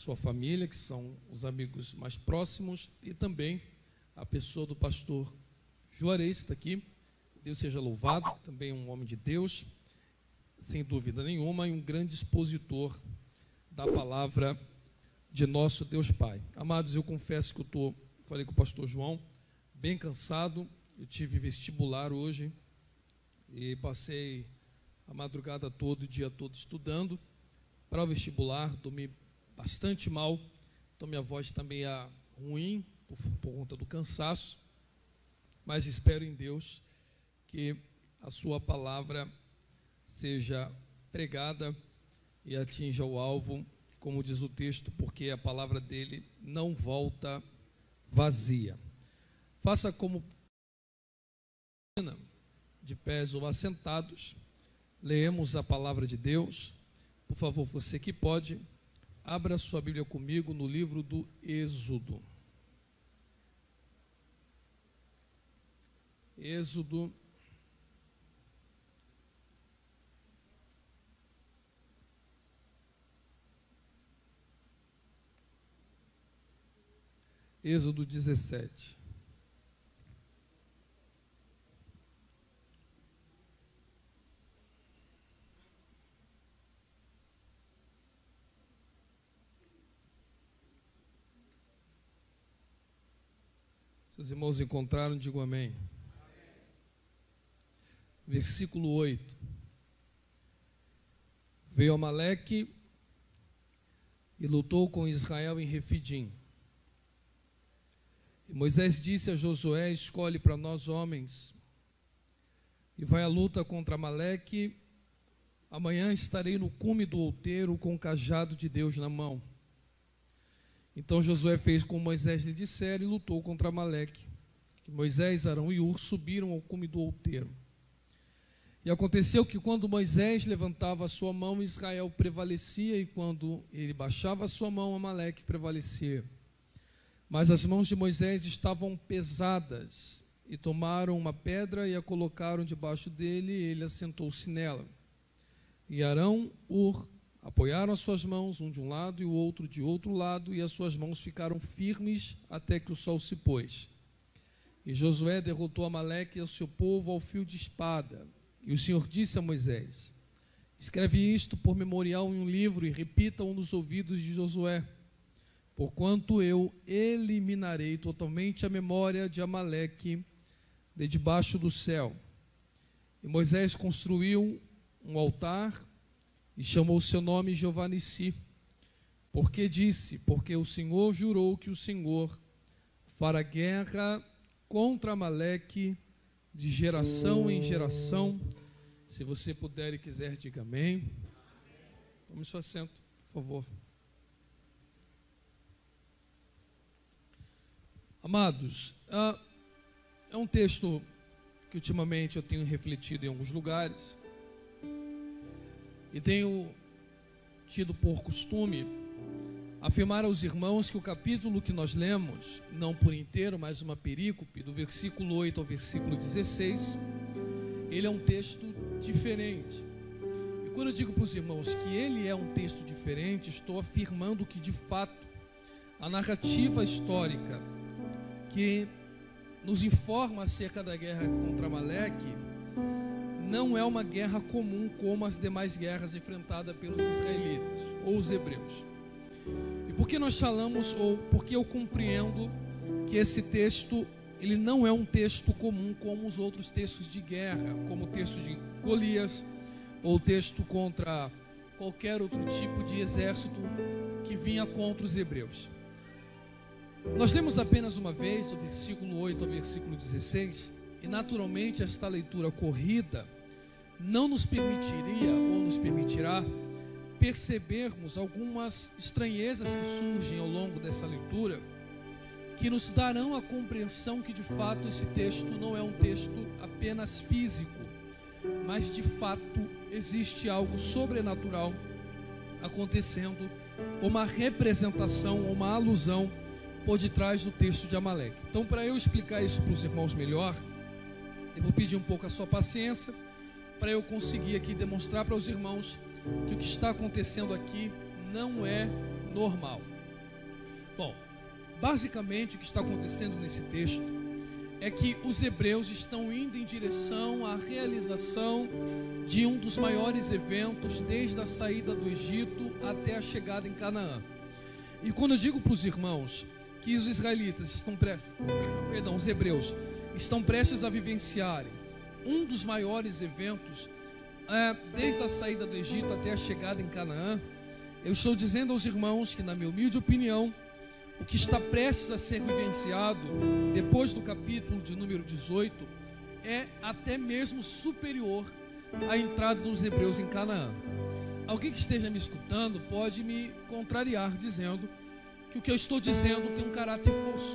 sua família, que são os amigos mais próximos, e também a pessoa do pastor Juarez, está aqui. Deus seja louvado, também um homem de Deus, sem dúvida nenhuma, e um grande expositor da palavra de nosso Deus Pai. Amados, eu confesso que falei com o pastor João, bem cansado. Eu tive vestibular hoje e passei a madrugada toda, o dia todo estudando para o vestibular, dormi bastante mal, então minha voz também é ruim por conta do cansaço, mas espero em Deus que a sua palavra seja pregada e atinja o alvo, como diz o texto, porque a palavra dele não volta vazia. Faça como de pés ou assentados, leemos a palavra de Deus. Por favor, você que pode, abra sua Bíblia comigo no livro do Êxodo. Êxodo Êxodo 17. Se os irmãos encontraram, digam amém. Amém. Versículo 8. Veio Amaleque e lutou com Israel em Refidim. E Moisés disse a Josué: escolhe para nós homens e vai à luta contra Amaleque. Amanhã estarei no cume do outeiro com o cajado de Deus na mão. Então Josué fez como Moisés lhe dissera e lutou contra Amaleque. E Moisés, Arão e Hur subiram ao cume do outeiro. E aconteceu que quando Moisés levantava a sua mão, Israel prevalecia, e quando ele baixava a sua mão, Amaleque prevalecia. Mas as mãos de Moisés estavam pesadas, e tomaram uma pedra e a colocaram debaixo dele, e ele assentou-se nela. E Arão, Hur, apoiaram as suas mãos, um de um lado e o outro de outro lado, e as suas mãos ficaram firmes até que o sol se pôs. E Josué derrotou Amaleque e o seu povo ao fio de espada. E o Senhor disse a Moisés: escreve isto por memorial em um livro e repita-o nos ouvidos de Josué, porquanto eu eliminarei totalmente a memória de Amaleque de debaixo do céu. E Moisés construiu um altar e chamou o seu nome Jeová Nissi, porque disse: porque o Senhor jurou que o Senhor fará guerra contra Amaleque de geração em geração. Se você puder e quiser, diga amém. Tome seu assento, por favor. Amados, é um texto que ultimamente eu tenho refletido em alguns lugares e tenho tido por costume afirmar aos irmãos que o capítulo que nós lemos, não por inteiro, mas uma perícope, do versículo 8 ao versículo 16, ele é um texto diferente. E quando eu digo para os irmãos que ele é um texto diferente, estou afirmando que, de fato, a narrativa histórica que nos informa acerca da guerra contra Amaleque não é uma guerra comum como as demais guerras enfrentadas pelos israelitas ou os hebreus. E por que nós falamos, ou porque eu compreendo que esse texto, ele não é um texto comum como os outros textos de guerra, como o texto de Golias, ou o texto contra qualquer outro tipo de exército que vinha contra os hebreus. Nós lemos apenas uma vez, o versículo 8 ao versículo 16, e naturalmente esta leitura corrida não nos permitiria ou nos permitirá percebermos algumas estranhezas que surgem ao longo dessa leitura, que nos darão a compreensão que de fato esse texto não é um texto apenas físico, mas de fato existe algo sobrenatural acontecendo, uma representação, uma alusão por detrás do texto de Amaleque. Então, para eu explicar isso para os irmãos melhor, eu vou pedir um pouco a sua paciência, para eu conseguir aqui demonstrar para os irmãos que o que está acontecendo aqui não é normal. Bom, basicamente o que está acontecendo nesse texto é que os hebreus estão indo em direção à realização de um dos maiores eventos desde a saída do Egito até a chegada em Canaã. E quando eu digo para os irmãos que os israelitas estão prestes, os hebreus estão prestes a vivenciarem um dos maiores eventos desde a saída do Egito até a chegada em Canaã, eu estou dizendo aos irmãos que, na minha humilde opinião, o que está prestes a ser vivenciado depois do capítulo de número 18 é até mesmo superior à entrada dos hebreus em Canaã. Alguém que esteja me escutando pode me contrariar dizendo que o que eu estou dizendo tem um caráter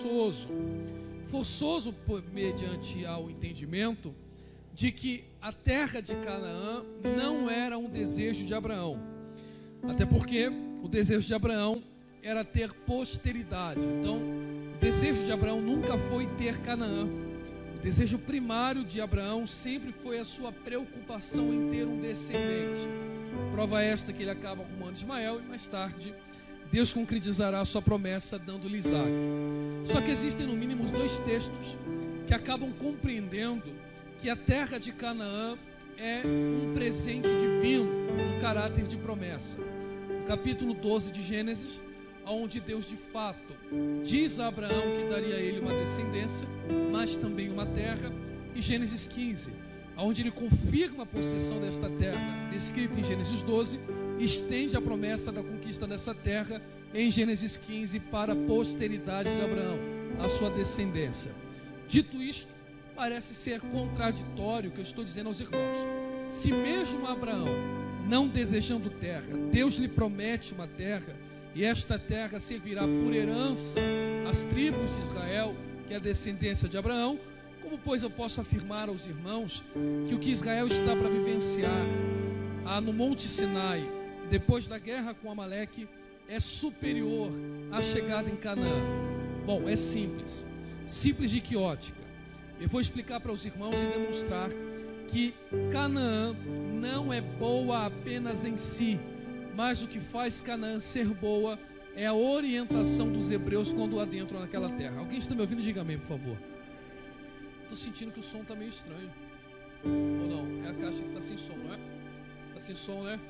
forçoso mediante ao entendimento de que a terra de Canaã não era um desejo de Abraão, até porque o desejo de Abraão era ter posteridade. Então, o desejo de Abraão nunca foi ter Canaã. O desejo primário de Abraão sempre foi a sua preocupação em ter um descendente. Prova esta que ele acaba arrumando Ismael e mais tarde Deus concretizará a sua promessa dando-lhe Isaac. Só que existem no mínimo dois textos que acabam compreendendo que a terra de Canaã é um presente divino, um caráter de promessa. No capítulo 12 de Gênesis, onde Deus de fato diz a Abraão que daria a ele uma descendência, mas também uma terra, e Gênesis 15, onde ele confirma a possessão desta terra, descrita em Gênesis 12, estende a promessa da conquista dessa terra em Gênesis 15 para a posteridade de Abraão, a sua descendência. Dito isto, parece ser contraditório o que eu estou dizendo aos irmãos. Se mesmo Abraão, não desejando terra, Deus lhe promete uma terra, e esta terra servirá por herança às tribos de Israel, que é a descendência de Abraão, como pois eu posso afirmar aos irmãos que o que Israel está para vivenciar no Monte Sinai, depois da guerra com Amaleque, é superior à chegada em Canaã? Bom, é simples. Simples de que ótica? Eu vou explicar para os irmãos e demonstrar que Canaã não é boa apenas em si, mas o que faz Canaã ser boa é a orientação dos hebreus quando adentram naquela terra. Alguém está me ouvindo? Diga amém, por favor. Estou sentindo que o som está meio estranho. Ou não? É a caixa que está sem som, não é? Está sem som, né?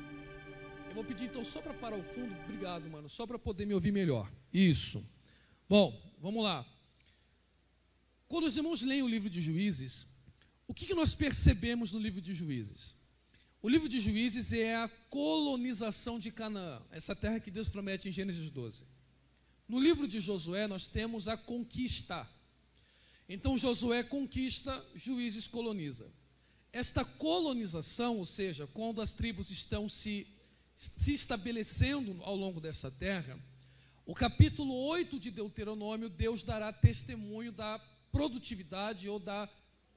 Eu vou pedir então só para parar o fundo. Obrigado, mano. Só para poder me ouvir melhor. Isso. Bom, vamos lá. Quando os irmãos leem o livro de Juízes, o que nós percebemos no livro de Juízes? O livro de Juízes é a colonização de Canaã, essa terra que Deus promete em Gênesis 12. No livro de Josué nós temos a conquista. Então Josué conquista, Juízes coloniza. Esta colonização, ou seja, quando as tribos estão se estabelecendo ao longo dessa terra, o capítulo 8 de Deuteronômio, Deus dará testemunho da produtividade ou da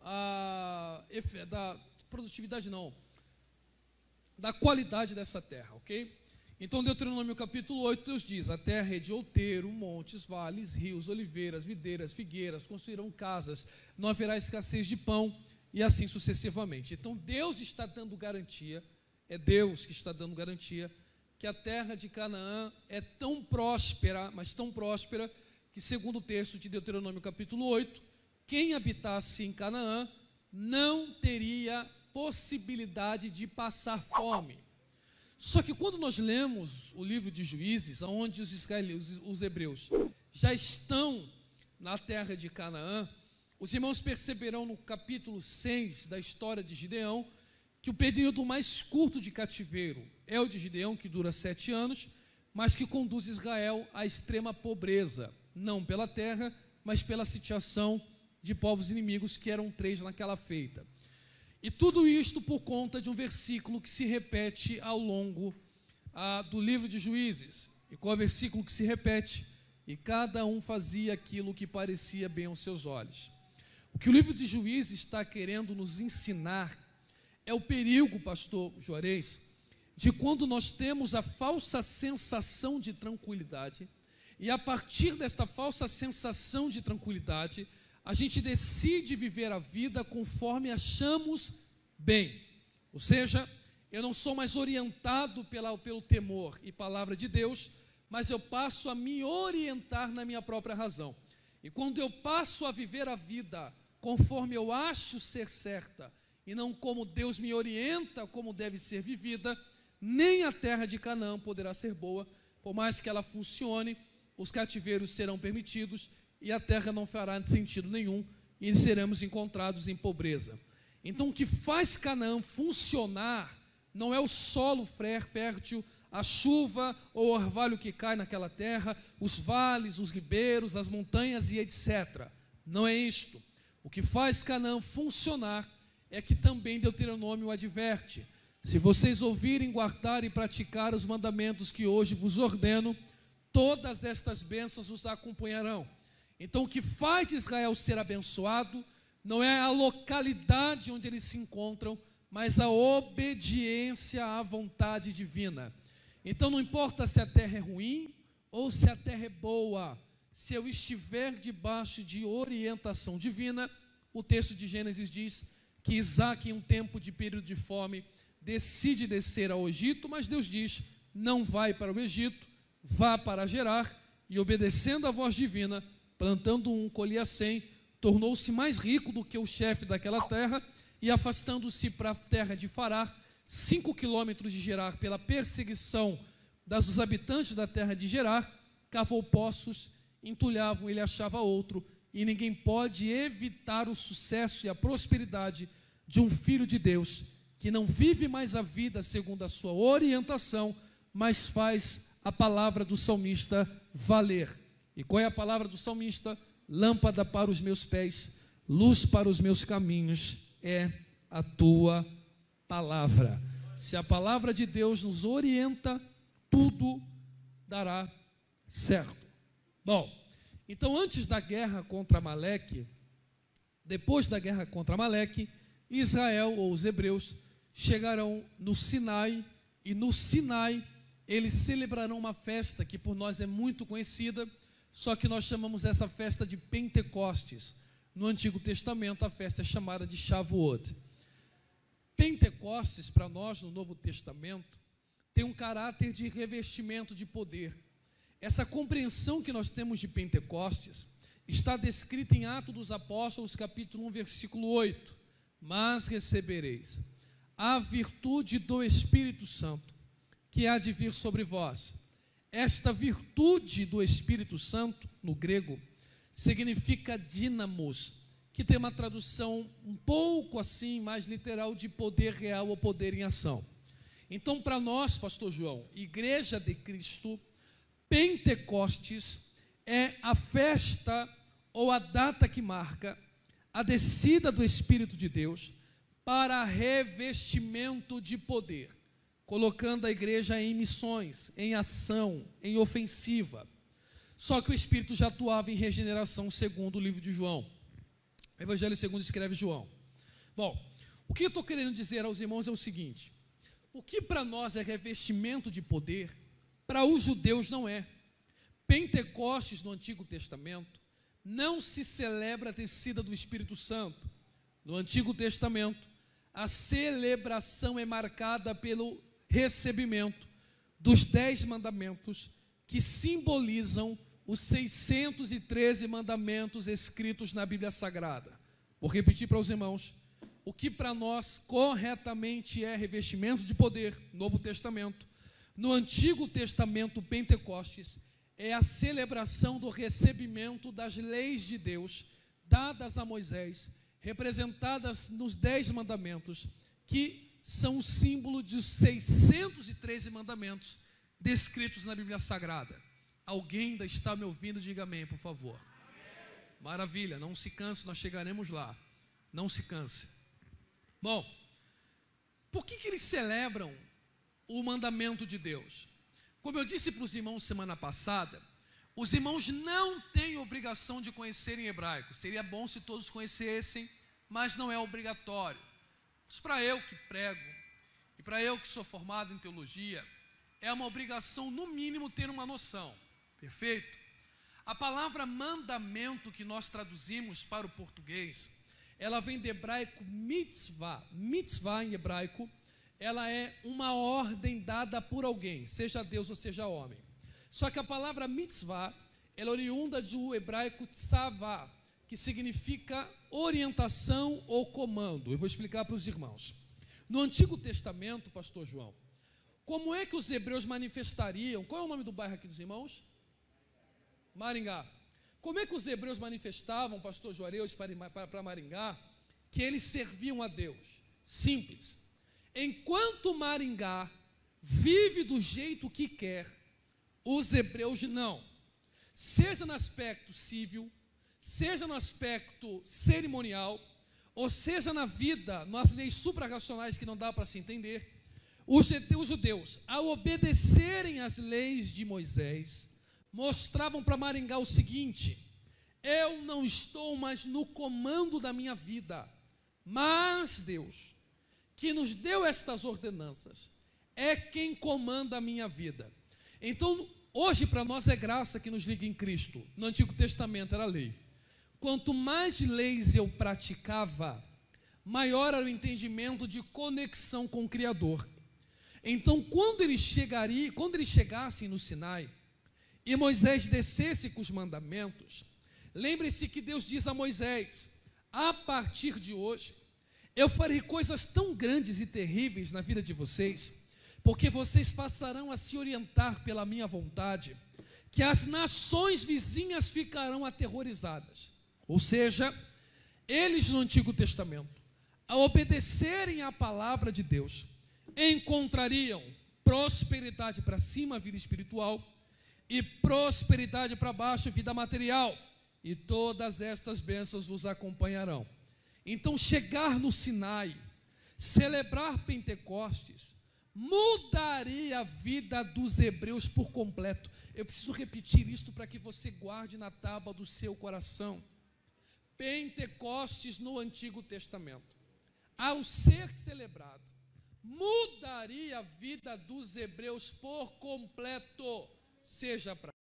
qualidade dessa terra, ok? Então, Deuteronômio capítulo 8, Deus diz: a terra é de outeiro, montes, vales, rios, oliveiras, videiras, figueiras, construirão casas, não haverá escassez de pão, e assim sucessivamente. Então, Deus está dando garantia, é Deus que está dando garantia, que a terra de Canaã é tão próspera, mas tão próspera, que segundo o texto de Deuteronômio capítulo 8, quem habitasse em Canaã não teria possibilidade de passar fome. Só que quando nós lemos o livro de Juízes, onde os hebreus já estão na terra de Canaã, os irmãos perceberão no capítulo 6 da história de Gideão, que o período mais curto de cativeiro é o de Gideão, que dura 7 anos, mas que conduz Israel à extrema pobreza, não pela terra, mas pela sitiação de povos inimigos, que eram 3 naquela feita. E tudo isto por conta de um versículo que se repete ao longo do livro de Juízes. E qual é o versículo que se repete? E cada um fazia aquilo que parecia bem aos seus olhos. O que o livro de Juízes está querendo nos ensinar é o perigo, pastor Juarez, de quando nós temos a falsa sensação de tranquilidade, e a partir desta falsa sensação de tranquilidade, a gente decide viver a vida conforme achamos bem. Ou seja, eu não sou mais orientado pelo temor e palavra de Deus, mas eu passo a me orientar na minha própria razão. E quando eu passo a viver a vida conforme eu acho ser certa, e não como Deus me orienta como deve ser vivida, nem a terra de Canaã poderá ser boa, por mais que ela funcione, os cativeiros serão permitidos, e a terra não fará sentido nenhum, e seremos encontrados em pobreza. Então o que faz Canaã funcionar não é o solo fértil, a chuva ou o orvalho que cai naquela terra, os vales, os ribeiros, as montanhas e etc. Não é isto. O que faz Canaã funcionar é que também Deuteronômio adverte: se vocês ouvirem, guardar e praticar os mandamentos que hoje vos ordeno, todas estas bênçãos os acompanharão. Então o que faz Israel ser abençoado não é a localidade onde eles se encontram, mas a obediência à vontade divina. Então não importa se a terra é ruim ou se a terra é boa, se eu estiver debaixo de orientação divina. O texto de Gênesis diz que Isaac, em um tempo de período de fome, decide descer ao Egito, mas Deus diz: não vai para o Egito, vá para Gerar, e obedecendo à voz divina, plantando um, colhia 100, tornou-se mais rico do que o chefe daquela terra, e afastando-se para a terra de Farar, 5 quilômetros de Gerar, pela perseguição dos habitantes da terra de Gerar, cavou poços, entulhavam, ele achava outro, e ninguém pode evitar o sucesso e a prosperidade de um filho de Deus, que não vive mais a vida segundo a sua orientação, mas faz a palavra do salmista valer. E qual é a palavra do salmista? Lâmpada para os meus pés, luz para os meus caminhos, é a tua palavra. Se a palavra de Deus nos orienta, tudo dará certo. Bom, então antes da guerra contra Amaleque, depois da guerra contra Amaleque, Israel, ou os hebreus, chegarão no Sinai, e no Sinai eles celebrarão uma festa que por nós é muito conhecida, só que nós chamamos essa festa de Pentecostes. No Antigo Testamento a festa é chamada de Shavuot. Pentecostes, para nós no Novo Testamento, tem um caráter de revestimento de poder. Essa compreensão que nós temos de Pentecostes está descrita em Atos dos Apóstolos, capítulo 1, versículo 8. Mas recebereis a virtude do Espírito Santo, que há de vir sobre vós. Esta virtude do Espírito Santo, no grego, significa dínamos, que tem uma tradução um pouco assim, mais literal, de poder real ou poder em ação. Então, para nós, pastor João, Igreja de Cristo, Pentecostes é a festa ou a data que marca a descida do Espírito de Deus para revestimento de poder, colocando a igreja em missões, em ação, em ofensiva. Só que o Espírito já atuava em regeneração, segundo o livro de João. O Evangelho segundo escreve João. Bom, o que eu estou querendo dizer aos irmãos é o seguinte: o que para nós é revestimento de poder, para os judeus não é. Pentecostes no Antigo Testamento não se celebra a descida do Espírito Santo. No Antigo Testamento, a celebração é marcada pelo recebimento dos 10 mandamentos, que simbolizam os 613 mandamentos escritos na Bíblia Sagrada. Vou repetir para os irmãos: o que para nós corretamente é revestimento de poder, Novo Testamento, no Antigo Testamento, Pentecostes, é a celebração do recebimento das leis de Deus, dadas a Moisés, representadas nos 10 mandamentos, que são o símbolo dos 613 mandamentos descritos na Bíblia Sagrada. Alguém ainda está me ouvindo? Diga amém, por favor. Amém. Maravilha, não se canse, nós chegaremos lá. Não se canse. Bom, por que eles celebram o mandamento de Deus? Como eu disse para os irmãos semana passada, os irmãos não têm obrigação de conhecer em hebraico. Seria bom se todos conhecessem, mas não é obrigatório. Mas para eu que prego, e para eu que sou formado em teologia, é uma obrigação, no mínimo, ter uma noção. Perfeito? A palavra mandamento que nós traduzimos para o português, ela vem do hebraico mitzvah. Mitzvah em hebraico, ela é uma ordem dada por alguém, seja Deus ou seja homem. Só que a palavra mitzvah, ela é oriunda do hebraico tzavá, que significa orientação ou comando. Eu vou explicar para os irmãos. No Antigo Testamento, pastor João, como é que os hebreus manifestariam? Qual é o nome do bairro aqui dos irmãos? Maringá. Como é que os hebreus manifestavam, pastor Juarez, para Maringá, que eles serviam a Deus? Simples. Enquanto Maringá vive do jeito que quer, os hebreus não. Seja no aspecto civil, seja no aspecto cerimonial, ou seja na vida, nas leis suprarracionais que não dá para se entender, os judeus, ao obedecerem às leis de Moisés, mostravam para Maringá o seguinte: eu não estou mais no comando da minha vida, mas Deus, que nos deu estas ordenanças, é quem comanda a minha vida. Então, hoje para nós é graça que nos liga em Cristo. No Antigo Testamento era lei. Quanto mais leis eu praticava, maior era o entendimento de conexão com o Criador. Então, quando eles chegassem no Sinai, e Moisés descesse com os mandamentos, lembre-se que Deus diz a Moisés: a partir de hoje, eu farei coisas tão grandes e terríveis na vida de vocês, porque vocês passarão a se orientar pela minha vontade, que as nações vizinhas ficarão aterrorizadas. Ou seja, eles no Antigo Testamento, ao obedecerem à palavra de Deus, encontrariam prosperidade para cima, vida espiritual, e prosperidade para baixo, vida material, e todas estas bênçãos vos acompanharão. Então, chegar no Sinai, celebrar Pentecostes, mudaria a vida dos hebreus por completo. Eu preciso repetir isto para que você guarde na tábua do seu coração. Pentecostes no Antigo Testamento, ao ser celebrado, mudaria a vida dos hebreus por completo, seja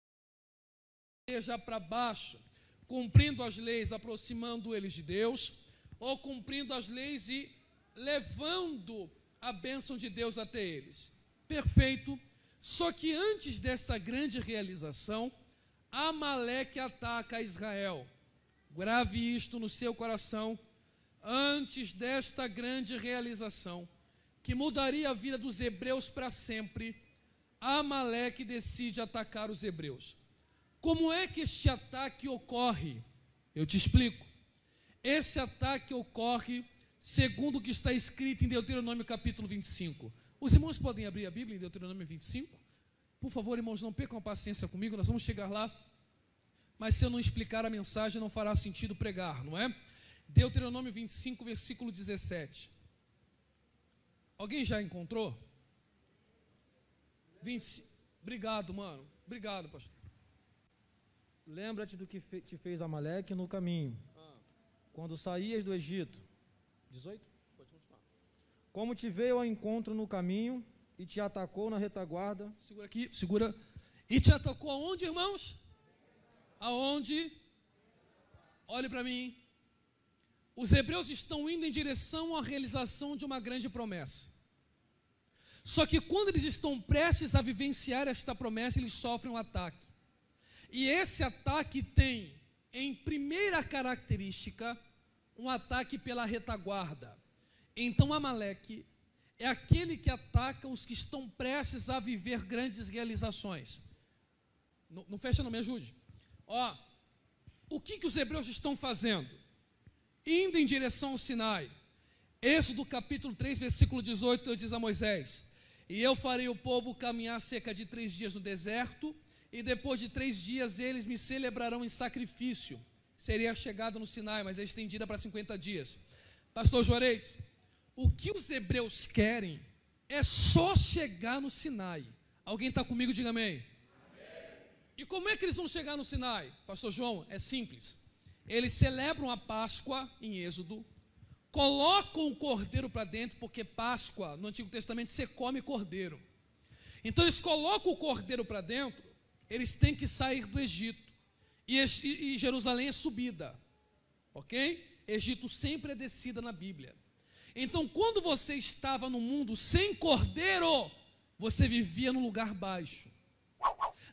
para baixo, cumprindo as leis, aproximando eles de Deus, ou cumprindo as leis e levando a bênção de Deus até eles. Perfeito. Só que antes dessa grande realização, Amaleque ataca Israel. Grave isto no seu coração. Antes desta grande realização, que mudaria a vida dos hebreus para sempre, Amaleque decide atacar os hebreus. Como é que este ataque ocorre? Eu te explico. Esse ataque ocorre segundo o que está escrito em Deuteronômio capítulo 25. Os irmãos podem abrir a Bíblia em Deuteronômio 25? Por favor, irmãos, não percam a paciência comigo, nós vamos chegar lá. Mas se eu não explicar a mensagem, não fará sentido pregar, não é? Deuteronômio 25, versículo 17. Alguém já encontrou? 20. Obrigado, mano. Obrigado, pastor. Lembra-te do que te fez Amaleque no caminho, quando saías do Egito. 18? Pode continuar. Como te veio ao encontro no caminho e te atacou na retaguarda. Segura aqui, segura. E te atacou aonde, irmãos? Aonde? Olhe para mim. Os hebreus estão indo em direção à realização de uma grande promessa. Só que quando eles estão prestes a vivenciar esta promessa, eles sofrem um ataque. E esse ataque tem, em primeira característica, um ataque pela retaguarda. Então Amaleque é aquele que ataca os que estão prestes a viver grandes realizações. Não fecha, não me ajude. Ó, o que os hebreus estão fazendo? Indo em direção ao Sinai. Êxodo capítulo 3, versículo 18, Deus diz a Moisés: e eu farei o povo caminhar cerca de 3 dias no deserto, e depois de 3 dias eles me celebrarão em sacrifício. Seria a chegada no Sinai, mas é estendida para 50 dias. Pastor Juarez, o que os hebreus querem é só chegar no Sinai. Alguém está comigo? Diga amém. E como é que eles vão chegar no Sinai? Pastor João, é simples. Eles celebram a Páscoa em Êxodo, colocam o cordeiro para dentro, porque Páscoa, no Antigo Testamento, você come cordeiro. Então eles colocam o cordeiro para dentro, eles têm que sair do Egito. E Jerusalém é subida, ok? Egito sempre é descida na Bíblia. Então quando você estava no mundo sem cordeiro, você vivia num lugar baixo.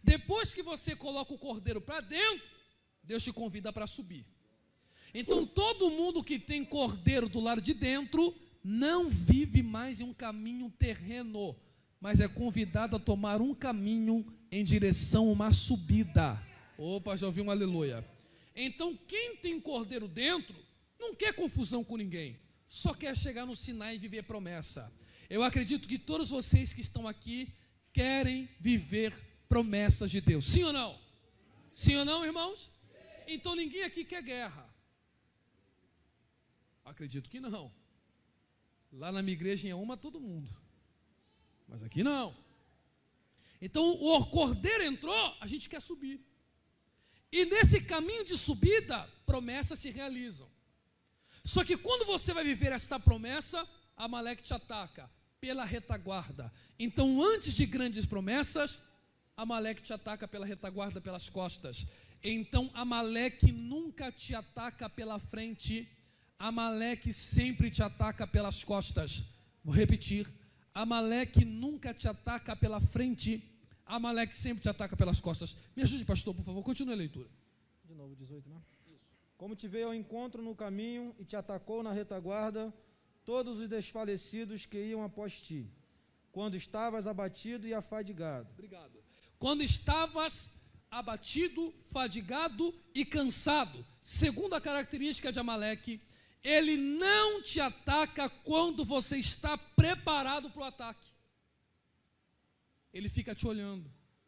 Depois que você coloca o cordeiro para dentro, Deus te convida para subir. Então todo mundo que tem cordeiro do lado de dentro não vive mais em um caminho terreno, mas é convidado a tomar um caminho em direção a uma subida. Opa, já ouvi um aleluia. Então quem tem cordeiro dentro não quer confusão com ninguém, só quer chegar no Sinai e viver promessa. Eu acredito que todos vocês que estão aqui querem viver promessas de Deus. Sim ou não? Sim ou não, irmãos? Então ninguém aqui quer guerra. Acredito que não. Lá na minha igreja em uma todo mundo, mas aqui não. Então o cordeiro entrou, a gente quer subir. E nesse caminho de subida, promessas se realizam. Só que quando você vai viver esta promessa, Amaleque te ataca pela retaguarda. Então antes de grandes promessas, Amaleque te ataca pela retaguarda, pelas costas. Então Amaleque nunca te ataca pela frente, Amaleque sempre te ataca pelas costas. Vou repetir, Amaleque nunca te ataca pela frente, Amaleque sempre te ataca pelas costas. Me ajude, pastor, por favor, continue a leitura. De novo, 18, né? Isso. Como te veio ao encontro no caminho e te atacou na retaguarda, todos os desfalecidos que iam após ti, quando estavas abatido e afadigado. Obrigado. Quando estavas abatido, fadigado e cansado. Segunda característica de Amaleque, ele não te ataca quando você está preparado para o ataque. Ele fica te olhando.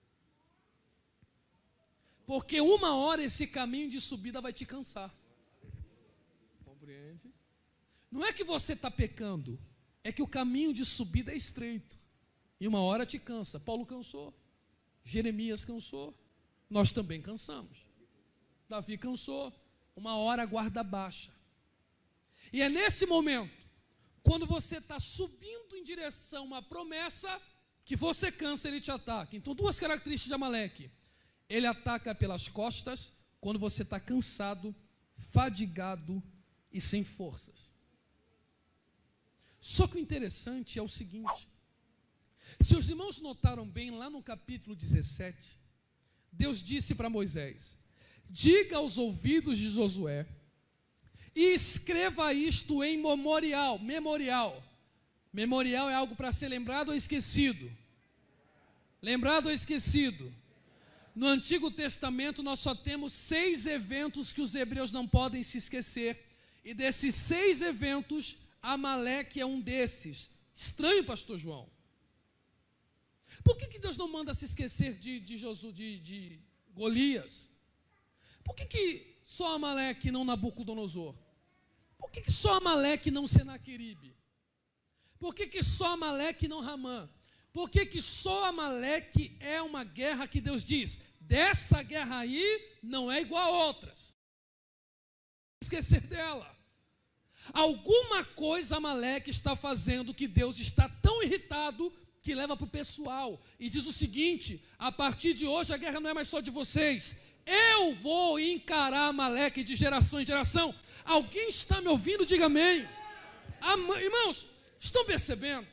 Porque uma hora esse caminho de subida vai te cansar. Compreende? Não é que você está pecando, é que o caminho de subida é estreito. E uma hora te cansa. Paulo cansou, Jeremias cansou, nós também cansamos. Davi cansou, uma hora a guarda baixa. E é nesse momento, quando você está subindo em direção a uma promessa, que você cansa, ele te ataca. Então, duas características de Amaleque. Ele ataca pelas costas, quando você está cansado, fadigado e sem forças. Só que o interessante é o seguinte, se os irmãos notaram bem, lá no capítulo 17, Deus disse para Moisés, diga aos ouvidos de Josué, e escreva isto em memorial. Memorial é algo para ser lembrado ou esquecido? Lembrado ou esquecido? No Antigo Testamento nós só temos 6 eventos que os hebreus não podem se esquecer. E desses 6 eventos, Amaleque é um desses. Estranho, pastor João. Por que Deus não manda se esquecer de Golias? Por que só Amaleque e não Nabucodonosor? Por que só Amaleque e não Senaqueribe? Por que só Amaleque e não Ramã? Por que só Amaleque é uma guerra que Deus diz, dessa guerra aí não é igual a outras? Esquecer dela. Alguma coisa Amaleque está fazendo que Deus está tão irritado que leva para o pessoal e diz o seguinte, a partir de hoje a guerra não é mais só de vocês, eu vou encarar Amaleque de geração em geração. Alguém está me ouvindo? Diga amém. Irmãos, estão percebendo?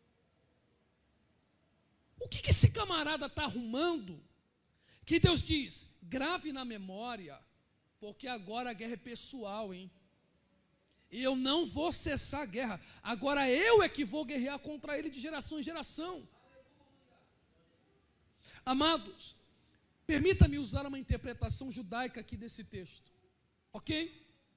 O que esse camarada está arrumando? Que Deus diz, grave na memória, porque agora a guerra é pessoal, hein? E eu não vou cessar a guerra. Agora eu é que vou guerrear contra ele de geração em geração. Amados, permita-me usar uma interpretação judaica aqui desse texto. Ok?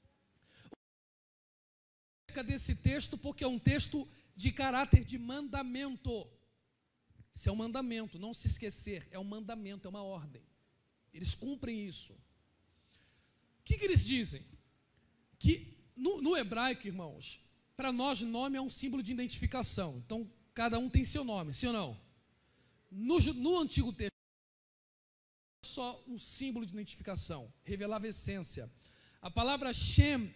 Desse texto, porque é um texto de caráter de mandamento. Isso é um mandamento, não se esquecer, é um mandamento, é uma ordem. Eles cumprem isso. O que eles dizem? Que no hebraico, irmãos, para nós nome é um símbolo de identificação. Então, cada um tem seu nome, sim ou não? No Antigo Testamento, só um símbolo de identificação, revelava a essência. A palavra Shem,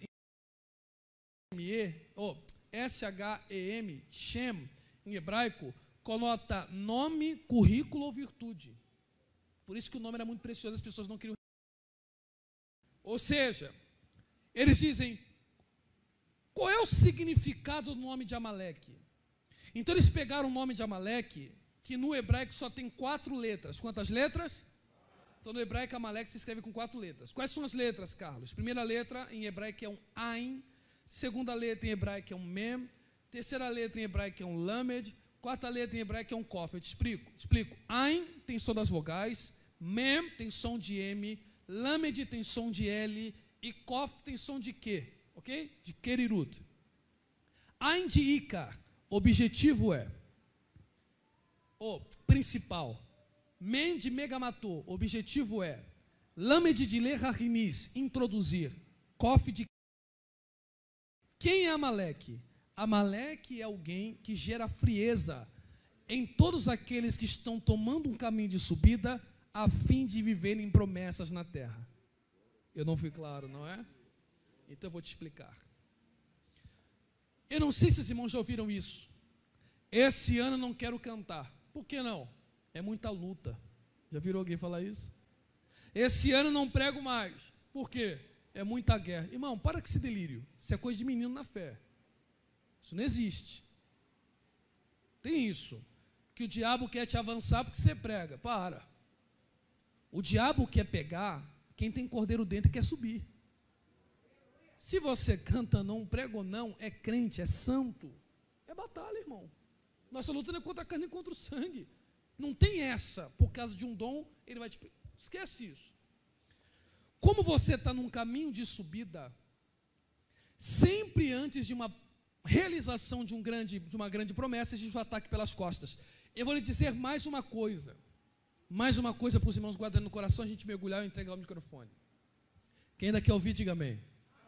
S-H-E-M, Shem, em hebraico, conota nome, currículo ou virtude. Por isso que o nome era muito precioso, as pessoas não queriam. Ou seja, eles dizem, qual é o significado do nome de Amaleque? Então eles pegaram o nome de Amaleque, que no hebraico só tem 4 letras. Quantas letras? Então no hebraico Amaleque se escreve com 4 letras. Quais são as letras, Carlos? Primeira letra em hebraico é um Ain. Segunda letra em hebraico é um Mem. Terceira letra em hebraico é um Lamed. Quarta letra em hebraico é um Kof. Eu te explico. Ain tem som das vogais. Mem tem som de M. Lamed tem som de L. E Kof tem som de Q. Ok? De Kerirut. Ain de Ikar. Objetivo é o principal. Men de Megamatô. Objetivo é Lamed de Lerarinis. Introduzir. Kof de... Quem é Amaleque? Amaleque é alguém que gera frieza em todos aqueles que estão tomando um caminho de subida a fim de viverem promessas na terra. Eu não fui claro, não é? Então eu vou te explicar. Eu não sei se os irmãos já ouviram isso. Esse ano eu não quero cantar. Por que não? É muita luta. Já viram alguém falar isso? Esse ano eu não prego mais. Por quê? É muita guerra. Irmão, para com esse delírio. Isso é coisa de menino na fé. Isso não existe. Tem isso. Que o diabo quer te avançar porque você prega. Para. O diabo quer pegar quem tem cordeiro dentro e quer subir. Se você canta não, prega ou não, é crente, é santo. É batalha, irmão. Nossa luta não é contra a carne nem contra o sangue. Não tem essa. Por causa de um dom, ele vai te... Esquece isso. Como você está num caminho de subida, sempre antes de uma realização de uma grande promessa, existe um ataque pelas costas. Eu vou lhe dizer mais uma coisa para os irmãos guardando no coração, a gente mergulhar e entregar o microfone. Quem ainda quer ouvir, diga amém.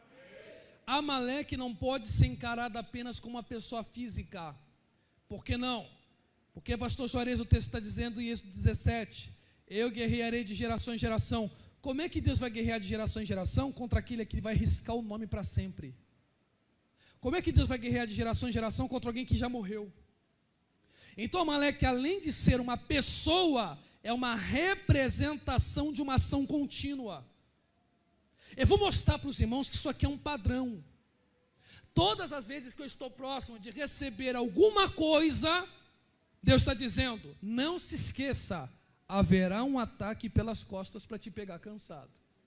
Amaleque não pode ser encarado apenas como uma pessoa física. Por que não? Porque, pastor Juarez, o texto está dizendo em Êxodo 17, eu guerrearei de geração em geração. Como é que Deus vai guerrear de geração em geração contra aquele que vai riscar o nome para sempre? Como é que Deus vai guerrear de geração em geração contra alguém que já morreu? Então Amaleque, além de ser uma pessoa, é uma representação de uma ação contínua. Eu vou mostrar para os irmãos que isso aqui é um padrão. Todas as vezes que eu estou próximo de receber alguma coisa, Deus está dizendo, não se esqueça, haverá um ataque pelas costas para te pegar cansado,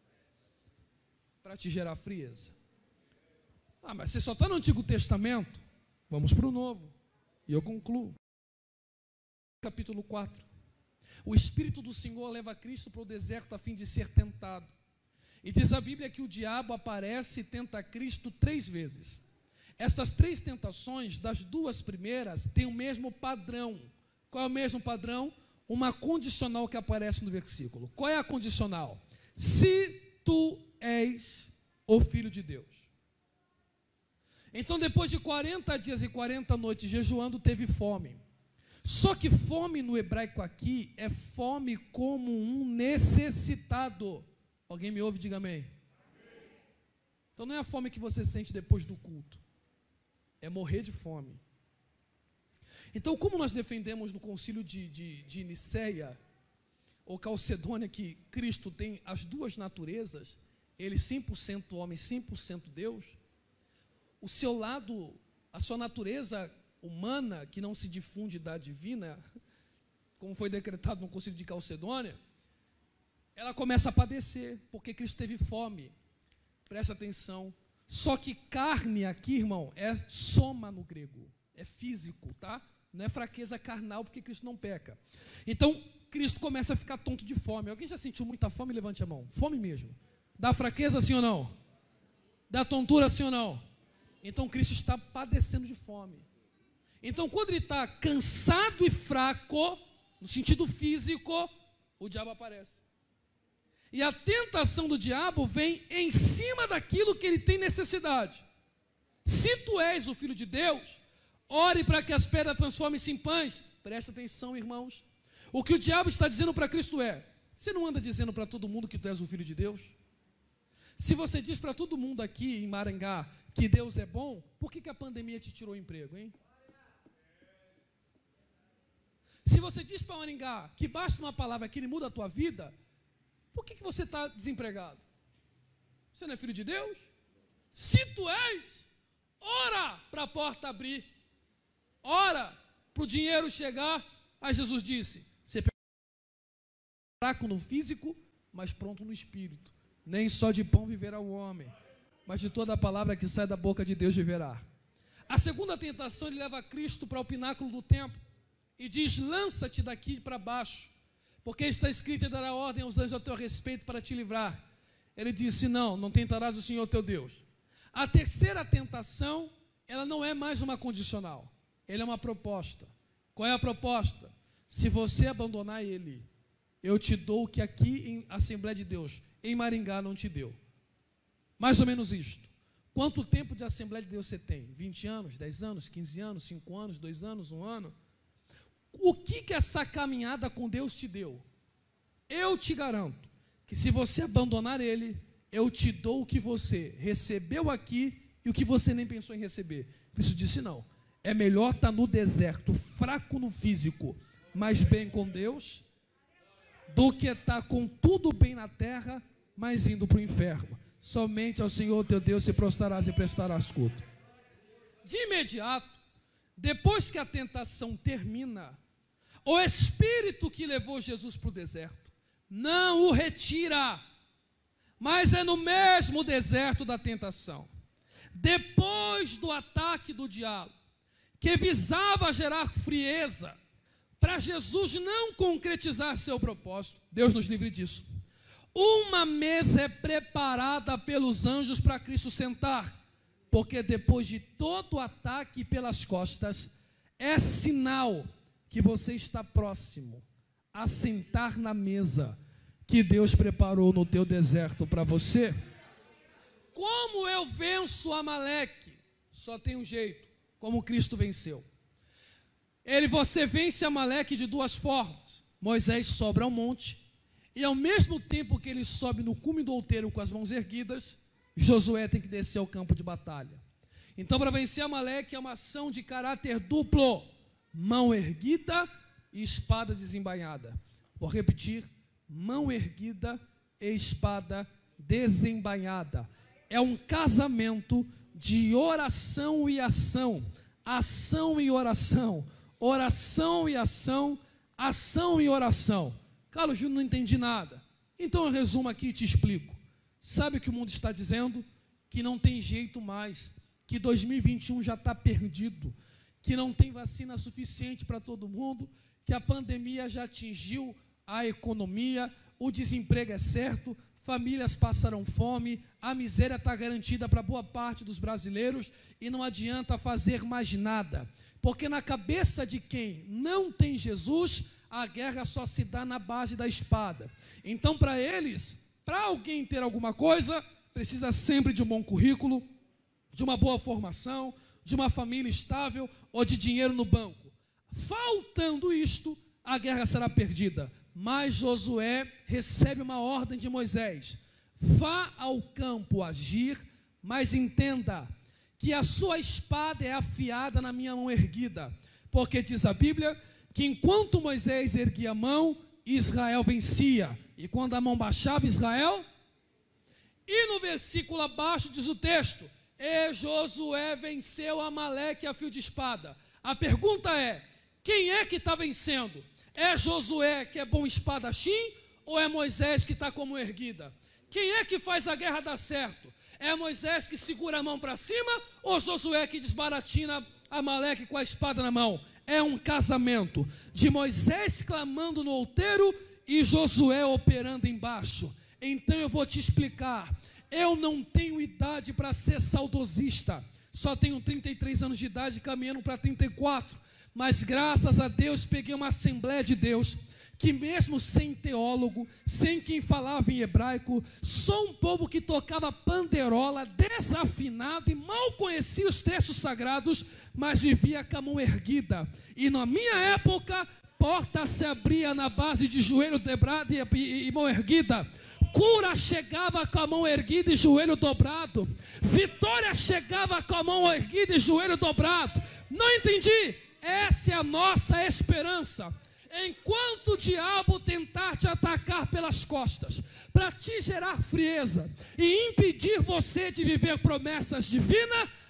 para te gerar frieza. Mas você só está no Antigo Testamento? Vamos para o Novo, e eu concluo. Capítulo 4. O Espírito do Senhor leva Cristo para o deserto a fim de ser tentado. E diz a Bíblia que o diabo aparece e tenta Cristo 3 vezes. Essas 3 tentações, das 2 primeiras, têm o mesmo padrão. Qual é o mesmo padrão? Uma condicional que aparece no versículo. Qual é a condicional? Se tu és o Filho de Deus. Então, depois de 40 dias e 40 noites jejuando, teve fome. Só que fome no hebraico aqui é fome como um necessitado. Alguém me ouve? Diga amém. Então não é a fome que você sente depois do culto. É morrer de fome. Então, como nós defendemos no concílio de Niceia, ou Calcedônia, que Cristo tem as 2 naturezas, ele 100% homem, 100% Deus, o seu lado, a sua natureza humana, que não se difunde da divina, como foi decretado no concílio de Calcedônia, ela começa a padecer, porque Cristo teve fome. Presta atenção. Só que carne aqui, irmão, é soma no grego, é físico, tá? Não é fraqueza carnal, porque Cristo não peca. Então, Cristo começa a ficar tonto de fome. Alguém já sentiu muita fome? Levante a mão. Fome mesmo. Dá fraqueza, sim ou não? Dá tontura, sim ou não? Então, Cristo está padecendo de fome. Então, quando ele está cansado e fraco, no sentido físico, o diabo aparece. E a tentação do diabo vem em cima daquilo que ele tem necessidade. Se tu és o Filho de Deus, ore para que as pedras transformem-se em pães. Presta atenção, irmãos. O que o diabo está dizendo para Cristo é, você não anda dizendo para todo mundo que tu és o Filho de Deus? Se você diz para todo mundo aqui em Maringá que Deus é bom, por que a pandemia te tirou o emprego, hein? Se você diz para Maringá que basta uma palavra que ele muda a tua vida, por que você está desempregado? Você não é filho de Deus? Se tu és, ora para a porta abrir, ora para o dinheiro chegar. Aí Jesus disse: você é fraco no físico, mas pronto no espírito. Nem só de pão viverá o homem, mas de toda a palavra que sai da boca de Deus viverá. A segunda tentação, ele leva Cristo para o pináculo do templo e diz: lança-te daqui para baixo, porque está escrito: e dará ordem aos anjos a teu respeito para te livrar. Ele disse: não tentarás o Senhor teu Deus. A terceira tentação, ela não é mais uma condicional, ela é uma proposta. Qual é a proposta? Se você abandonar ele, eu te dou o que aqui em Assembleia de Deus, em Maringá, não te deu. Mais ou menos isto. Quanto tempo de Assembleia de Deus você tem? 20 anos, 10 anos, 15 anos, 5 anos, 2 anos, 1 ano? O que essa caminhada com Deus te deu? Eu te garanto que se você abandonar ele, eu te dou o que você recebeu aqui e o que você nem pensou em receber. Cristo disse: não, é melhor estar no deserto, fraco no físico, mas bem com Deus, do que estar com tudo bem na terra, mas indo para o inferno. Somente ao Senhor teu Deus se prostrarás e prestarás culto. De imediato, depois que a tentação termina, o Espírito que levou Jesus para o deserto não o retira, mas é no mesmo deserto da tentação, depois do ataque do diabo, que visava gerar frieza, para Jesus não concretizar seu propósito. Deus nos livre disso. Uma mesa é preparada pelos anjos para Cristo sentar, porque depois de todo o ataque pelas costas, é sinal que você está próximo a sentar na mesa que Deus preparou no teu deserto para você. Como eu venço Amaleque? Só tem um jeito, como Cristo venceu. Você vence Amaleque de duas formas. Moisés sobe ao monte, e ao mesmo tempo que ele sobe no cume do outeiro com as mãos erguidas, Josué tem que descer ao campo de batalha. Então, para vencer Amaleque é uma ação de caráter duplo: mão erguida e espada desembainhada. Vou repetir: mão erguida e espada desembainhada. É um casamento de oração e ação, ação e oração, oração e ação, ação e oração. Carlos Júnior, não entendi nada. Então eu resumo aqui e te explico. Sabe o que o mundo está dizendo? Que não tem jeito mais, que 2021 já está perdido, que não tem vacina suficiente para todo mundo, que a pandemia já atingiu a economia, o desemprego é certo, famílias passaram fome, a miséria está garantida para boa parte dos brasileiros e não adianta fazer mais nada, porque na cabeça de quem não tem Jesus, a guerra só se dá na base da espada. Então, para eles, para alguém ter alguma coisa, precisa sempre de um bom currículo, de uma boa formação, de uma família estável ou de dinheiro no banco. Faltando isto, a guerra será perdida. Mas Josué recebe uma ordem de Moisés: vá ao campo agir, mas entenda que a sua espada é afiada na minha mão erguida, porque diz a Bíblia que enquanto Moisés erguia a mão, Israel vencia, e quando a mão baixava, Israel. E no versículo abaixo diz o texto: e Josué venceu Amaleque a fio de espada. A pergunta é: quem é que está vencendo? É Josué, que é bom espadachim, ou é Moisés que está com a mão erguida? Quem é que faz a guerra dar certo? É Moisés que segura a mão para cima, ou Josué que desbaratina Amaleque com a espada na mão? É um casamento de Moisés clamando no outeiro e Josué operando embaixo. Então eu vou te explicar. Eu não tenho idade para ser saudosista, só tenho 33 anos de idade, caminhando para 34, mas graças a Deus peguei uma Assembleia de Deus, que mesmo sem teólogo, sem quem falava em hebraico, só um povo que tocava panderola, desafinado e mal conhecia os textos sagrados, mas vivia com a mão erguida. E na minha época, porta se abria na base de joelho dobrado e mão erguida. Cura chegava com a mão erguida e joelho dobrado. Vitória chegava com a mão erguida e joelho dobrado. Não entendi? Essa é a nossa esperança. Enquanto o diabo tentar te atacar pelas costas, para te gerar frieza e impedir você de viver promessas divinas,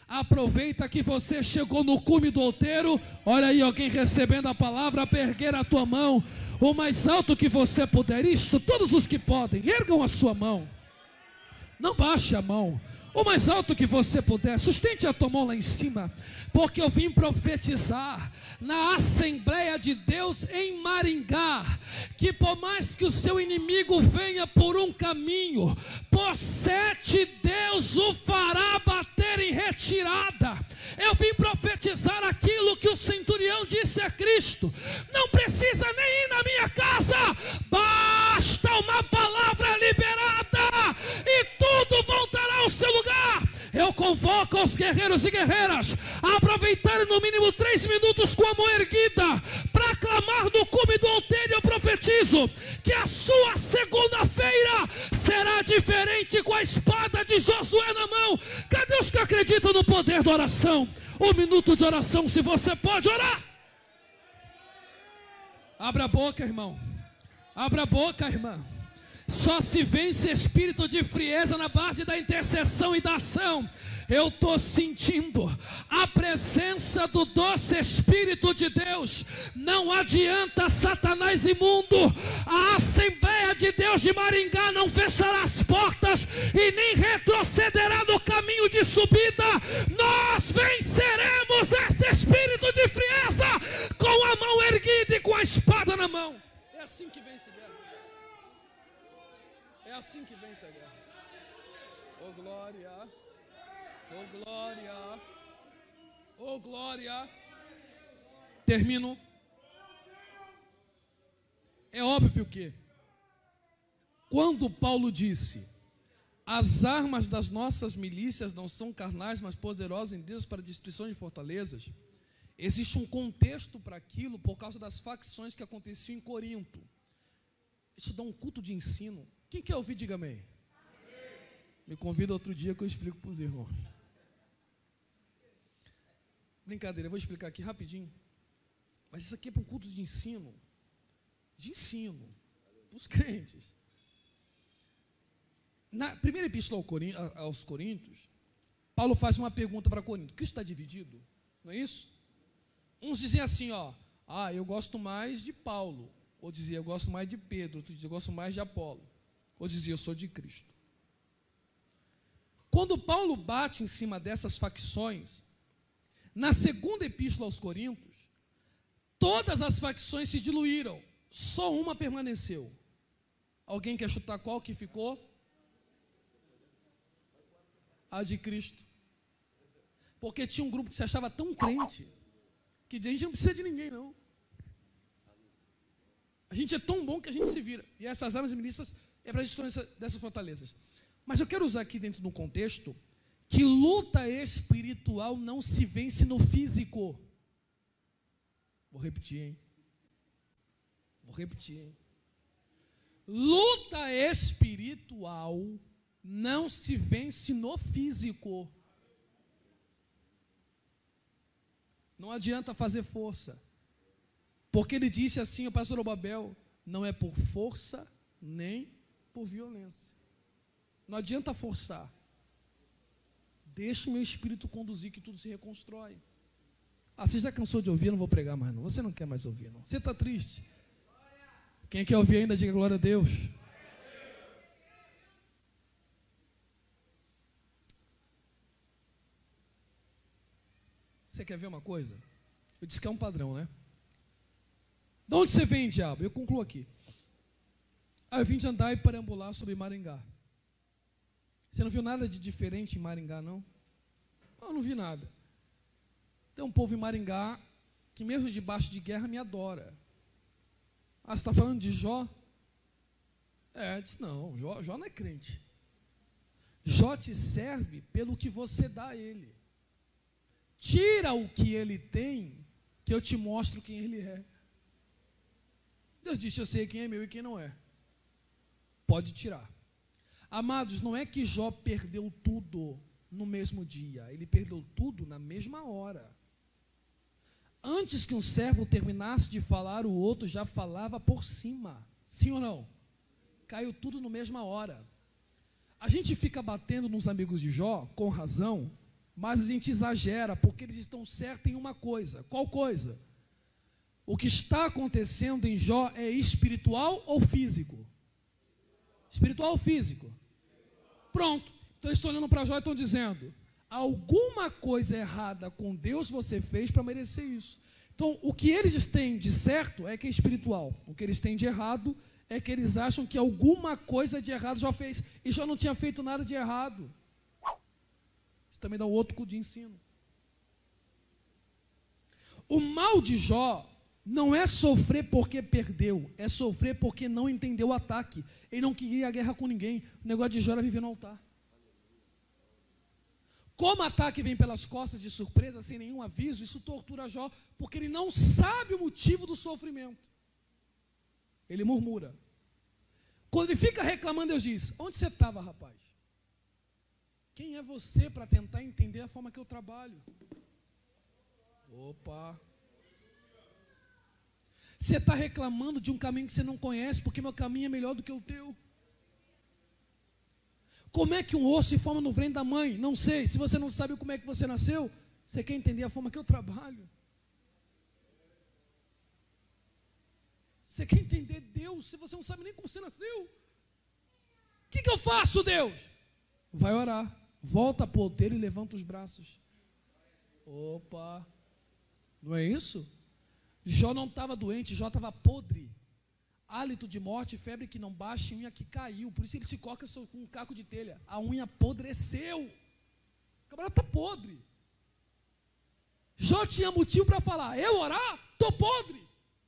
Aproveita que você chegou no cume do outeiro. Olha aí alguém recebendo a palavra, para erguer a tua mão o mais alto que você puder. Isto, todos os que podem, ergam a sua mão. Não baixe a mão. O mais alto que você puder, sustente a tua mão lá em cima, porque eu vim profetizar na Assembleia de Deus em Maringá, que por mais que o seu inimigo venha por um caminho, por 7 Deus o fará bater em retirada. Eu vim profetizar aquilo que o centurião disse a Cristo: não precisa nem ir na minha casa, basta uma palavra liberada e tudo voltará ao seu lugar. Eu convoco os guerreiros e guerreiras a aproveitarem no mínimo 3 minutos com a mão erguida para clamar do cume do outeiro. Eu profetizo que a sua segunda-feira será diferente com a espada de Josué na mão. Cadê os que acreditam no poder da oração? 1 minuto de oração, se você pode orar. Abra a boca, irmão. Abra a boca, irmã. Só se vence espírito de frieza na base da intercessão e da ação. Eu estou sentindo a presença do doce Espírito de Deus. Não adianta Satanás imundo. A Assembleia de Deus de Maringá não fechará as portas e nem retrocederá no caminho de subida. Nós venceremos esse espírito de frieza com a mão erguida e com a espada na mão. É assim que vence a guerra. É assim que vence a guerra. Oh glória, oh glória, oh glória. Termino. É óbvio que, quando Paulo disse: as armas das nossas milícias não são carnais, mas poderosas em Deus para a destruição de fortalezas, existe um contexto para aquilo por causa das facções que aconteciam em Corinto. Isso dá um culto de ensino. Quem quer ouvir, diga amém. Me convida outro dia que eu explico para os irmãos. Brincadeira, eu vou explicar aqui rapidinho. Mas isso aqui é para um culto de ensino. De ensino. Para os crentes. Na primeira epístola aos Coríntios, Paulo faz uma pergunta para Corinto: Cristo está dividido? Não é isso? Uns dizem assim, eu gosto mais de Paulo. Ou dizia, eu gosto mais de Pedro. Outro dizia, eu gosto mais de Apolo. Ou dizia, eu sou de Cristo. Quando Paulo bate em cima dessas facções, na segunda epístola aos Coríntios, todas as facções se diluíram, só uma permaneceu. Alguém quer chutar qual que ficou? A de Cristo. Porque tinha um grupo que se achava tão crente, que dizia, a gente não precisa de ninguém não. A gente é tão bom que a gente se vira. E essas armas e milícias é para a destruição dessas fortalezas. Mas eu quero usar aqui dentro de um contexto que luta espiritual não se vence no físico. Vou repetir, hein? Luta espiritual não se vence no físico. Não adianta fazer força. Porque ele disse assim, o pastor Obabel, não é por força nem por violência. Não adianta forçar. Deixa o meu espírito conduzir que tudo se reconstrói. Você já cansou de ouvir? Eu não vou pregar mais não. Você não quer mais ouvir não. Você está triste? Quem quer ouvir ainda, diga glória a Deus. Você quer ver uma coisa? Eu disse que é um padrão, né? De onde você vem, diabo? Eu concluo aqui. Eu vim de andar e perambular sobre Maringá. Você não viu nada de diferente em Maringá, não? Eu não vi nada. Tem um povo em Maringá que mesmo debaixo de guerra me adora. Você está falando de Jó? Eu disse, não, Jó não é crente. Jó te serve pelo que você dá a ele. Tira o que ele tem, que eu te mostro quem ele é. Deus disse, eu sei quem é meu e quem não é. Pode tirar. Amados, não é que Jó perdeu tudo no mesmo dia. Ele perdeu tudo na mesma hora. Antes que um servo terminasse de falar, o outro já falava por cima. Sim ou não? Caiu tudo na mesma hora. A gente fica batendo nos amigos de Jó, com razão, mas a gente exagera, porque eles estão certos em uma coisa. Qual coisa? O que está acontecendo em Jó é espiritual ou físico? Espiritual ou físico? Pronto. Então eles estão olhando para Jó e estão dizendo: alguma coisa errada com Deus você fez para merecer isso. Então o que eles têm de certo é que é espiritual. O que eles têm de errado é que eles acham que alguma coisa de errado Jó fez. E Jó não tinha feito nada de errado. Isso também dá um outro de ensino. O mal de Jó não é sofrer porque perdeu, é sofrer porque não entendeu o ataque. Ele não queria a guerra com ninguém. O negócio de Jó era viver no altar. Como o ataque vem pelas costas de surpresa, sem nenhum aviso, isso tortura Jó, porque ele não sabe o motivo do sofrimento. Ele murmura. Quando ele fica reclamando, Deus diz: onde você estava, rapaz? Quem é você para tentar entender a forma que eu trabalho? Opa! Você está reclamando de um caminho que você não conhece, porque meu caminho é melhor do que o teu. Como é que um osso se forma no ventre da mãe? Não sei. Se você não sabe como é que você nasceu, você quer entender a forma que eu trabalho? Você quer entender Deus, se você não sabe nem como você nasceu? O que eu faço, Deus? Vai orar. Volta para o outeiro e levanta os braços. Opa! Não é isso? Jó não estava doente, Jó estava podre. Hálito de morte, febre que não baixa e unha que caiu. Por isso ele se coloca com um caco de telha. A unha apodreceu. O camarada está podre. Jó tinha motivo para falar: eu orar? Estou podre.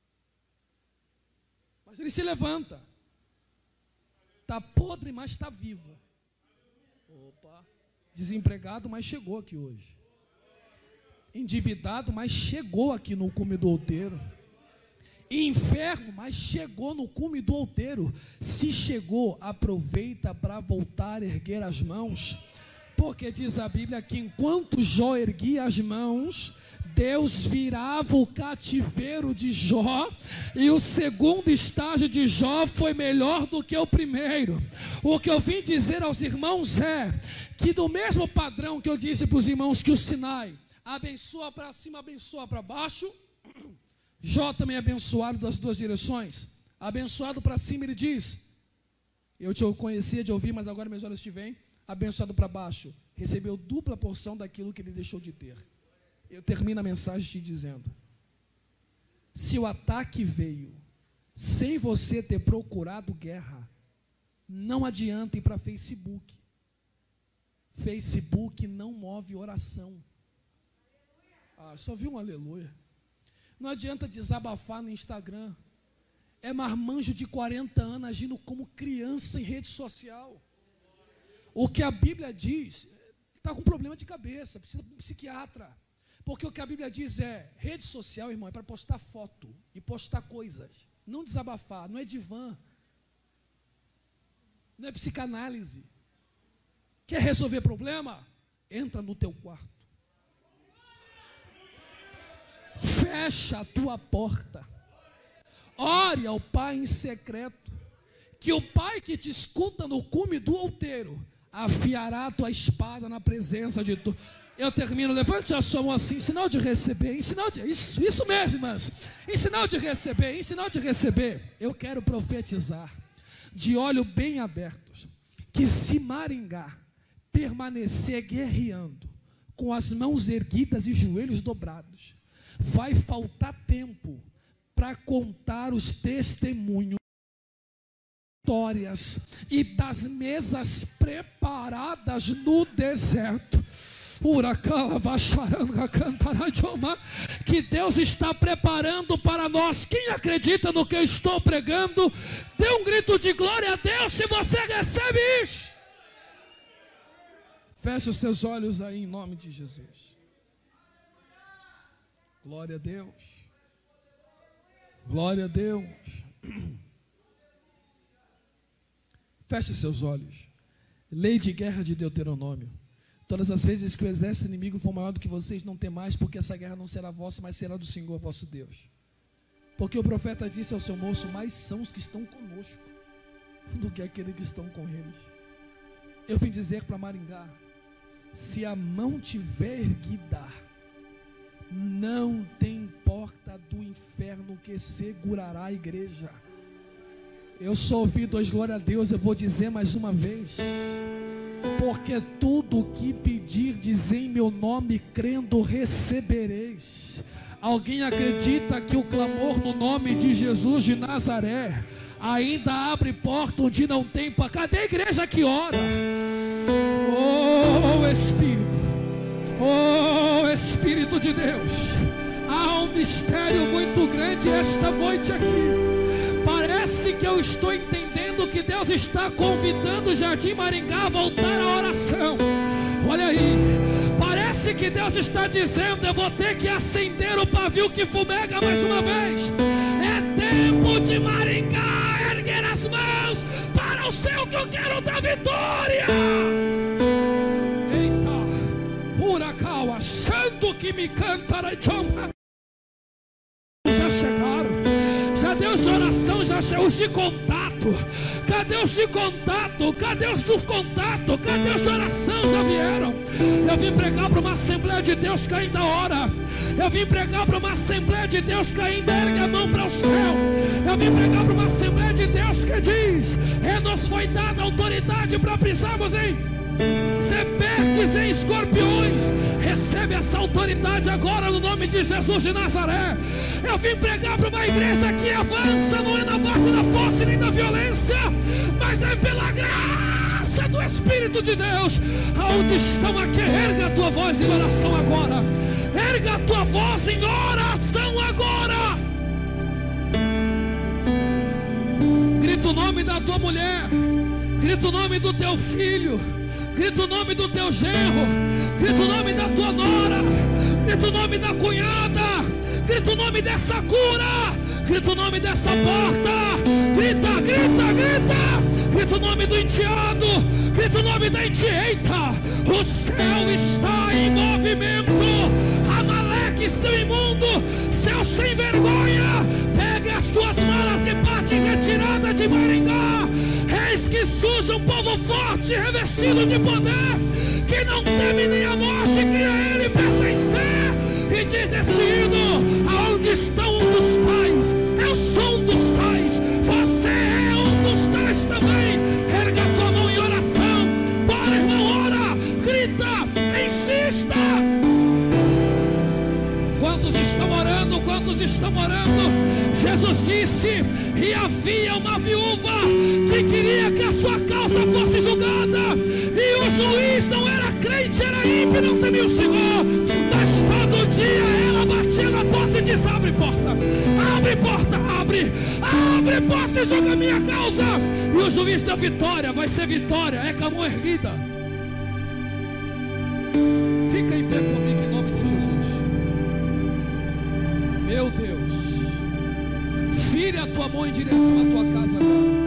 Mas ele se levanta. Está podre, mas está vivo. Opa. Desempregado, mas chegou aqui hoje. Endividado, mas chegou aqui no cume do outeiro. Inferno, mas chegou no cume do outeiro. Se chegou, aproveita para voltar a erguer as mãos, porque diz a Bíblia que enquanto Jó erguia as mãos, Deus virava o cativeiro de Jó, e o segundo estágio de Jó foi melhor do que o primeiro. O que eu vim dizer aos irmãos é que do mesmo padrão que eu disse para os irmãos que o Sinai abençoa para cima, abençoa para baixo, Jó também é abençoado das duas direções. Abençoado para cima, ele diz: eu te conhecia de ouvir, mas agora meus olhos te veem. Abençoado para baixo, recebeu dupla porção daquilo que ele deixou de ter. Eu termino a mensagem te dizendo: se o ataque veio sem você ter procurado guerra, não adianta ir para Facebook. Facebook não move oração. Só vi um aleluia. Não adianta desabafar no Instagram. É marmanjo de 40 anos agindo como criança em rede social. O que a Bíblia diz, está com problema de cabeça, precisa de um psiquiatra. Porque o que a Bíblia diz é: rede social, irmão, é para postar foto e postar coisas. Não desabafar, não é divã. Não é psicanálise. Quer resolver problema? Entra no teu quarto. Fecha a tua porta. Ore ao Pai em secreto, que o Pai que te escuta no cume do outeiro afiará a tua espada na presença de tu. Eu termino, levante a sua mão assim, em sinal de receber, em sinal de, isso mesmo, irmãs, em sinal de receber, eu quero profetizar, de olhos bem abertos, que se Maringá permanecer guerreando, com as mãos erguidas e joelhos dobrados, vai faltar tempo para contar os testemunhos, histórias e das mesas preparadas no deserto. Que Deus está preparando para nós. Quem acredita no que eu estou pregando, dê um grito de glória a Deus se você recebe isso. Feche os seus olhos aí em nome de Jesus. Glória a Deus. Glória a Deus. Feche seus olhos. Lei de guerra de Deuteronômio. Todas as vezes que o exército inimigo for maior do que vocês, não tem mais, porque essa guerra não será vossa, mas será do Senhor vosso Deus. Porque o profeta disse ao seu moço: mais são os que estão conosco do que aqueles que estão com eles. Eu vim dizer para Maringá: Se a mão tiver erguida, não tem porta do inferno que segurará a igreja. Eu só ouvi 2 glória a Deus, eu vou dizer mais uma vez. Porque tudo o que pedirdes em meu nome, crendo, recebereis. Alguém acredita que o clamor no nome de Jesus de Nazaré ainda abre porta onde não tem porta? Cadê a igreja que ora? Oh Espírito, oh Espírito de Deus, há um mistério muito grande esta noite aqui. Parece que eu estou entendendo que Deus está convidando o Jardim Maringá a voltar à oração. Olha aí, parece que Deus está dizendo: eu vou ter que acender o pavio que fumega mais uma vez. É tempo de Maringá erguer as mãos para o céu, que eu quero dar vitória. Eita, huracão, achando que me cantará já chegaram. Já Deus de oração, já chegou. Os de contato, cadê os de contato? Cadê os dos contatos? Cadê os de oração? Já vieram. Eu vim pregar para uma Assembleia de Deus que ainda ora. Eu vim pregar para uma Assembleia de Deus que ainda ergue a mão para o céu. Eu vim pregar para uma Assembleia de Deus que diz: nos foi dada autoridade para pisarmos em serpentes e escorpiões. Recebe essa autoridade agora no nome de Jesus de Nazaré. Eu vim pregar para uma igreja que avança, não é na base da força nem da violência, mas é pela graça do Espírito de Deus. Aonde estão aqui? Erga a tua voz em oração agora. Erga a tua voz em oração agora. Grita o nome da tua mulher, grita o nome do teu filho, grita o nome do teu genro, grita o nome da tua nora, grita o nome da cunhada, grita o nome dessa cura, grita o nome dessa porta, grita, grita, grita, grita o nome do enteado, grita o nome da enteada. O céu está em movimento. Amaleque, seu imundo, seu sem vergonha, pegue as tuas malas e parte em retirada de Maringá. Eis que surge um povo forte, revestido de poder, que não teme nem a morte, que a ele pertencer. E diz este hino: aonde estão um dos tais? Eu sou um dos tais, você é um dos tais também. Erga a tua mão em oração. Bora, irmão, ora, grita, insista. Quantos estão orando? Quantos estão orando? Jesus disse: e havia uma viúva que queria que a sua causa fosse julgada, e o juiz não era crente, era ímpio, não temia o Senhor, mas todo dia ela batia na porta e diz: abre porta, abre porta, abre, abre porta e julga a minha causa. E o juiz da vitória, vai ser vitória, é com a mão erguida. Fica em pé comigo em nome de Jesus. Meu Deus, vire a tua mão em direção à tua casa agora,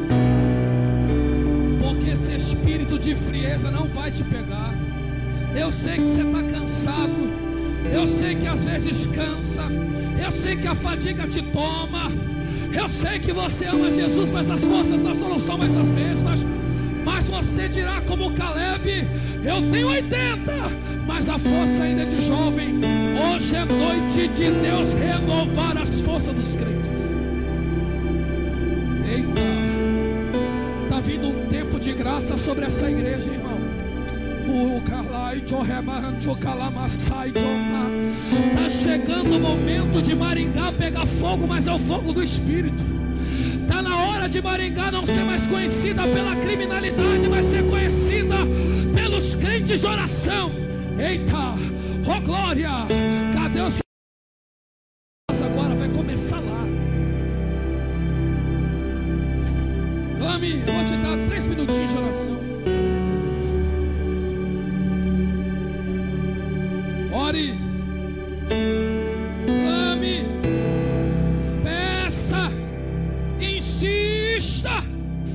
porque esse espírito de frieza não vai te pegar. Eu sei que você está cansado, eu sei que às vezes cansa, eu sei que a fadiga te toma, eu sei que você ama Jesus, mas as forças não são mais as mesmas. Mas você dirá como Caleb: eu tenho 80, mas a força ainda é de jovem. Hoje é noite de Deus renovar as forças dos crentes. Eita, está vindo um tempo de graça sobre essa igreja, irmão. Está chegando o momento de Maringá pegar fogo, mas é o fogo do Espírito. Está na hora de Maringá não ser mais conhecida pela criminalidade, mas ser conhecida pelos crentes de oração. Eita, oh glória, cadê os que agora vai começar lá? Clame, eu vou te dar 3 minutinhos de oração. Ore, clame, peça, insista.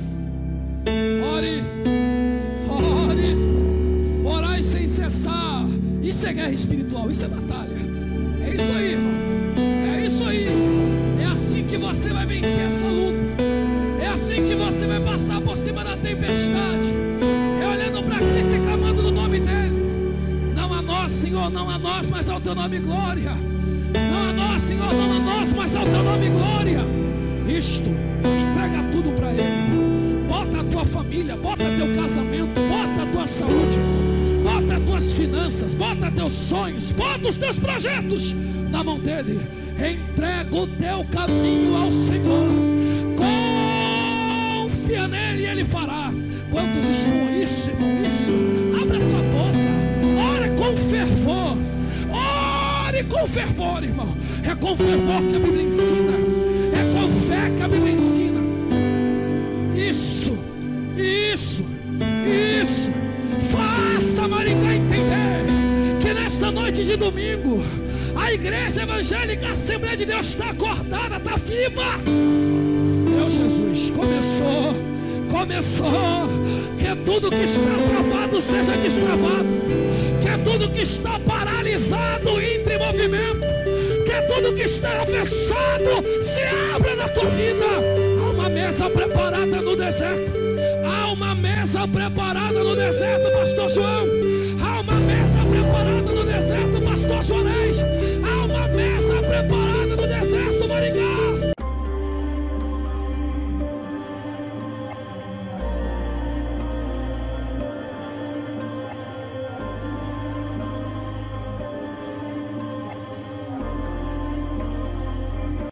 Ore, ore, orai sem cessar. Isso é guerra espiritual, isso é batalha. É isso aí, irmão. É isso aí. É assim que você vai vencer essa luta. É assim que você vai passar por cima da tempestade. É olhando para Cristo e clamando no nome dEle. nós, mas ao teu nome glória. Não a nós, Senhor, não a nós, mas ao teu nome glória. Isto, entrega tudo para Ele. Bota a tua família, bota teu casamento, bota a tua saúde, bota as tuas finanças, bota teus sonhos, bota os teus projetos na mão dEle. Entrega o teu caminho ao Senhor. Confia nele e Ele fará. Quantos estão isso, irmão? Isso. Abre a tua boca. Ora com fervor. Ore com fervor, irmão. É com fervor que a Bíblia ensina. É com fé que a Bíblia ensina. Isso. Isso. Isso. Faça Maringá entender que nesta noite de domingo a Igreja Evangélica Assembleia de Deus está acordada, está viva. Meu Jesus, começou, que tudo que está travado seja destravado, que tudo que está paralisado entre em movimento, que tudo que está fechado se abra na tua vida. Há uma mesa preparada no deserto, há uma mesa preparada no deserto, pastor João, há uma mesa preparada no deserto, pastor Juarez.